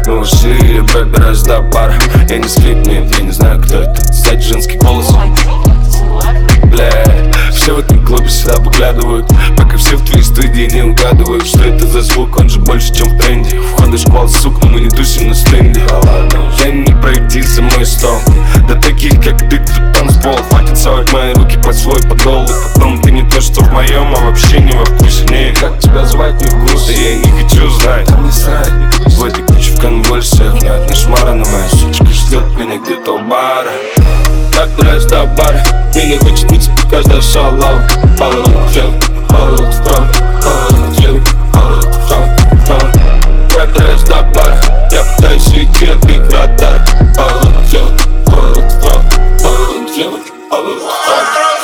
Мы ушли, я пробираюсь до бара. Я не скрип, нет, я не знаю, кто это. Кстати, женский голос. Бля, все в этом клубе сюда поглядывают, пока все в твоей студии не угадывают, что это за звук, он же больше, чем в тренде. Входы шквал, сука, мы не тусим на стенде. Я не пройти за мой стол. Да таких, как ты, тут танцпол. Хватит совать мои руки под свой подол. И потом ты не то, что в моем, а вообще не во вкусе. Не, как тебя звать, не вкус, и я не хочу знать. Там не срать, в этой куче в конвульсиях. Одна шмара, но моя сучка ждет меня где-то у бара. Так нравись до бара, мне не хочет пить каждая шалава. Поворот вверх, поворот вправо, поворот вверх, поворот вправо. Так нравись до бара, я пытаюсь уйти от их радар. Поворот вверх, поворот вправо, поворот вверх, поворот вправо.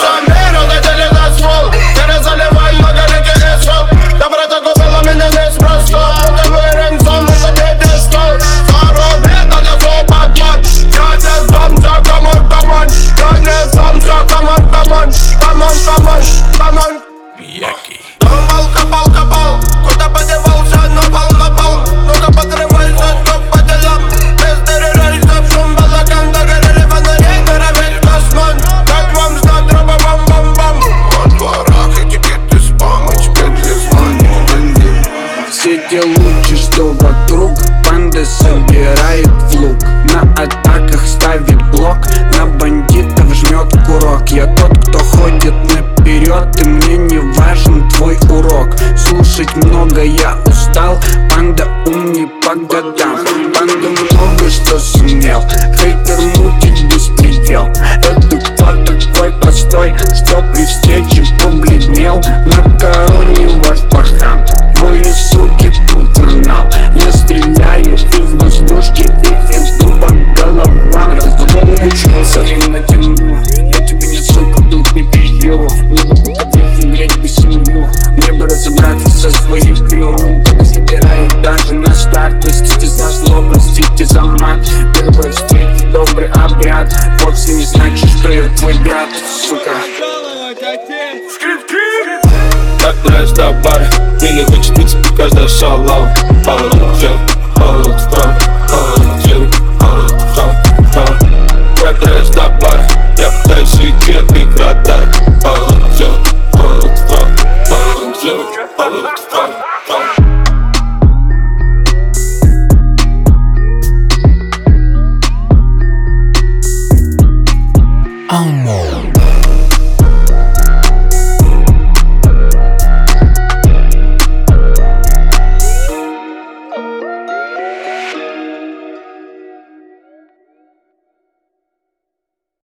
Копал, куда подевался, напал. Ну-ка подрывайся, стоп по делам. Без терроризмов, шум балаган, догорели фонари, весь космон. Как вам знать, труба бам-бам-бам. Во дворах этикеты спам, и теперь для звания. Все те лучи, что вокруг, панда собирает в лук. На атаках ставит блок, на бандитов жмет курок. Я тот, кто ходит наперед, и мне не важен твой урок. Слушать много я устал, панда умней по годам. Панда много что сумел, хейтер мутит беспредел. Это кто такой простой, что при встрече побледнел? На короне ваш пахан, твои суки тут журнал. Я стреляю из воздушки, и из дуба голова разворачивается. И натяну, я тебе не сука, тут не пью. Не могу подъехать без семью. Мне бы разобраться со своим крылом. Только собираю даже на старт. Простите за зло, простите за мат. Первая встреча, добрый обряд. Вовсе не значит, что я твой брат, сука. Так нравись до бара, мне не хочет пить каждая шалава. Поворот вверх, поворот вправо, поворот вверх, поворот вправо. Так нравись до бара, я пытаюсь уйти от их радар. Поворот вверх, поворот вправо, поворот вверх, поворот вправо.